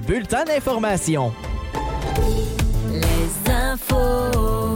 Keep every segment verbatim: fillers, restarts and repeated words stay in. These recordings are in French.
bulletin d'information. Les infos.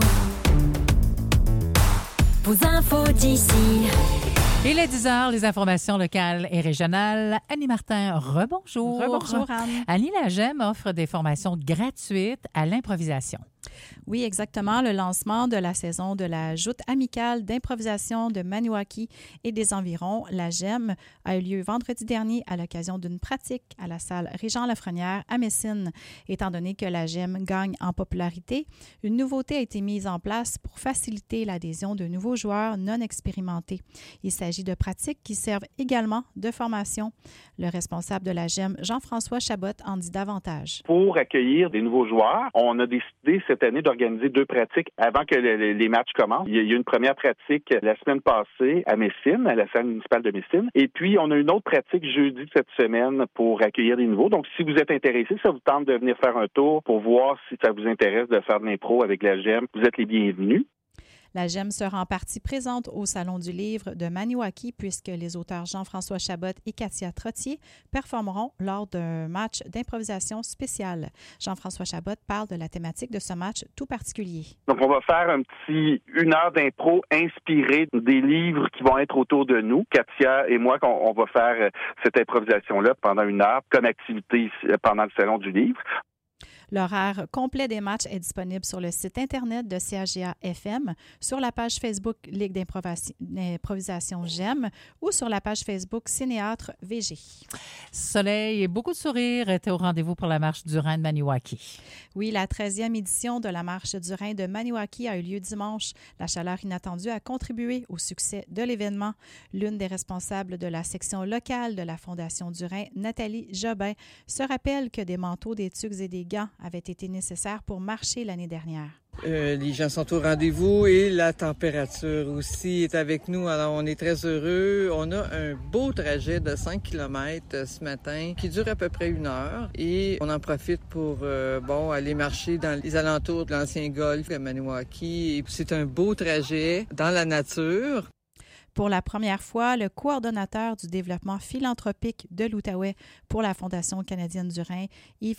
Vos infos d'ici. Il est dix heures, les informations locales et régionales. Annie Martin, rebonjour. Rebonjour, Anne. Annie Lagem offre des formations gratuites à l'improvisation. Oui, exactement. Le lancement de la saison de la joute amicale d'improvisation de Maniwaki et des environs, la G E M, a eu lieu vendredi dernier à l'occasion d'une pratique à la salle Régent-Lafrenière à Messine. Étant donné que la G E M gagne en popularité, une nouveauté a été mise en place pour faciliter l'adhésion de nouveaux joueurs non expérimentés. Il s'agit de pratiques qui servent également de formation. Le responsable de la G E M, Jean-François Chabot, en dit davantage. Pour accueillir des nouveaux joueurs, on a décidé cette année d'organiser deux pratiques avant que le, les matchs commencent. Il y a eu une première pratique la semaine passée à Messine, à la salle municipale de Messine. Et puis, on a une autre pratique jeudi cette semaine pour accueillir des nouveaux. Donc, si vous êtes intéressé, ça vous tente de venir faire un tour pour voir si ça vous intéresse de faire de l'impro avec la G E M, vous êtes les bienvenus. La G E M sera en partie présente au Salon du livre de Maniwaki puisque les auteurs Jean-François Chabot et Katia Trottier performeront lors d'un match d'improvisation spécial. Jean-François Chabot parle de la thématique de ce match tout particulier. Donc, on va faire un petit une heure d'impro inspirée des livres qui vont être autour de nous. Katia et moi, on, on va faire cette improvisation-là pendant une heure comme activité pendant le Salon du livre. L'horaire complet des matchs est disponible sur le site Internet de C A G A F M, sur la page Facebook Ligue d'improvisation G E M ou sur la page Facebook Cinéâtre V G. Soleil et beaucoup de sourires étaient au rendez-vous pour la marche du Rhin de Maniwaki. Oui, la treizième édition de la marche du Rhin de Maniwaki a eu lieu dimanche. La chaleur inattendue a contribué au succès de l'événement. L'une des responsables de la section locale de la Fondation du Rhin, Nathalie Jobin, se rappelle que des manteaux, des tuques et des gants avaient été nécessaires pour marcher l'année dernière. Euh, les gens sont au rendez-vous et la température aussi est avec nous. Alors, on est très heureux. On a un beau trajet de cinq kilomètres ce matin qui dure à peu près une heure et on en profite pour euh, bon aller marcher dans les alentours de l'ancien golfe de Maniwaki. Et c'est un beau trajet dans la nature. Pour la première fois, le coordonnateur du développement philanthropique de l'Outaouais pour la Fondation canadienne du Rhin, Yves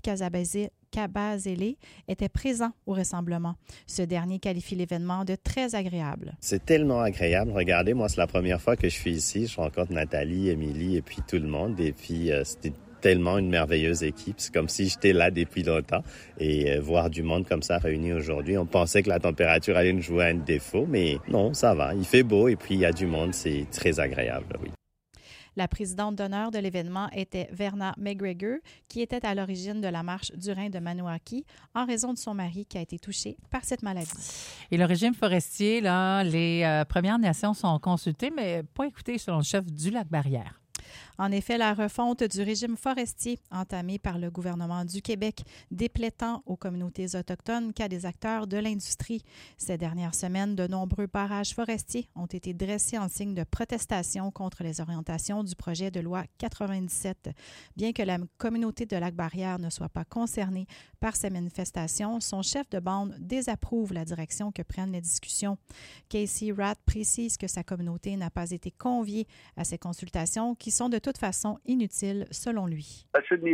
Cabazélé, était présent au rassemblement. Ce dernier qualifie l'événement de très agréable. C'est tellement agréable. Regardez, moi, c'est la première fois que je suis ici. Je rencontre Nathalie, Émilie et puis tout le monde. Et puis, euh, c'était tellement une merveilleuse équipe. C'est comme si j'étais là depuis longtemps. Et euh, voir du monde comme ça réuni aujourd'hui, on pensait que la température allait nous jouer un défaut, mais non, ça va. Il fait beau et puis il y a du monde. C'est très agréable, oui. La présidente d'honneur de l'événement était Verna McGregor, qui était à l'origine de la marche du Rhin de Maniwaki en raison de son mari qui a été touché par cette maladie. Et le régime forestier, là, les euh, Premières Nations sont consultées, mais pas écoutées selon le chef du Lac-Barrière. En effet, la refonte du régime forestier entamée par le gouvernement du Québec déplaît tant aux communautés autochtones qu'à des acteurs de l'industrie. Ces dernières semaines, de nombreux barrages forestiers ont été dressés en signe de protestation contre les orientations du projet de loi quatre-vingt-dix-sept. Bien que la communauté de Lac-Barrière ne soit pas concernée par ces manifestations, son chef de bande désapprouve la direction que prennent les discussions. Casey Ratt précise que sa communauté n'a pas été conviée à ces consultations qui sont de toute façon inutiles selon lui.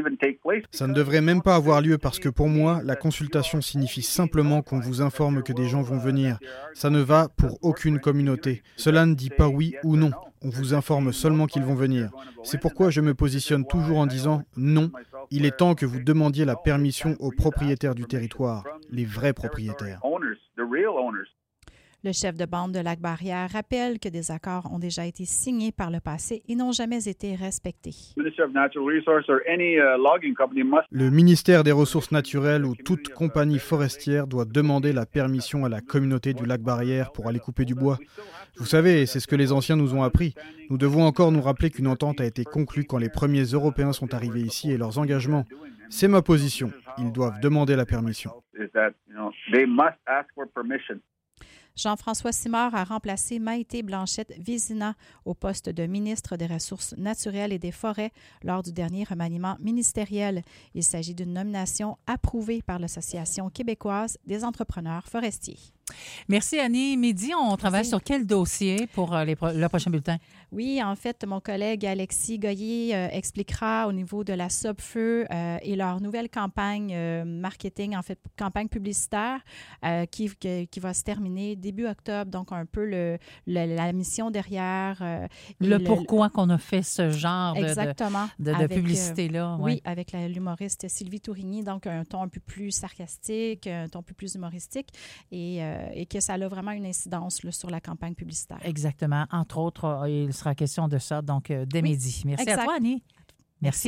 Ça ne devrait même pas avoir lieu parce que pour moi, la consultation signifie simplement qu'on vous informe que des gens vont venir. Ça ne va pour aucune communauté. Cela ne dit pas oui ou non. On vous informe seulement qu'ils vont venir. C'est pourquoi je me positionne toujours en disant non. Il est temps que vous demandiez la permission aux propriétaires du territoire, les vrais propriétaires. Le chef de bande de Lac-Barrière rappelle que des accords ont déjà été signés par le passé et n'ont jamais été respectés. Le ministère des Ressources naturelles ou toute compagnie forestière doit demander la permission à la communauté du Lac-Barrière pour aller couper du bois. Vous savez, c'est ce que les anciens nous ont appris. Nous devons encore nous rappeler qu'une entente a été conclue quand les premiers Européens sont arrivés ici et leurs engagements. C'est ma position. Ils doivent demander la permission. Jean-François Simard a remplacé Maïté Blanchette-Vézina au poste de ministre des Ressources naturelles et des Forêts lors du dernier remaniement ministériel. Il s'agit d'une nomination approuvée par l'Association québécoise des entrepreneurs forestiers. Merci, Annie. Midi, on travaille Merci. sur quel dossier pour euh, les pro- le prochain bulletin? Oui, en fait, mon collègue Alexis Goyer euh, expliquera au niveau de la Sopfeu euh, et leur nouvelle campagne euh, marketing, en fait, campagne publicitaire euh, qui, qui, qui va se terminer début octobre. Donc, un peu le, le- la mission derrière. euh, et Le pourquoi qu'on a fait ce genre de, de, Exactement. de- de Avec, euh, publicité-là. Oui, ouais. avec la- l'humoriste Sylvie Tourigny, donc un ton un peu plus sarcastique, un ton un peu plus humoristique et, euh, et que ça a vraiment une incidence là, sur la campagne publicitaire. Exactement. Entre autres, euh, il sera question de ça, donc, euh, dès Oui, midi. Merci exact. à toi, Annie. Merci.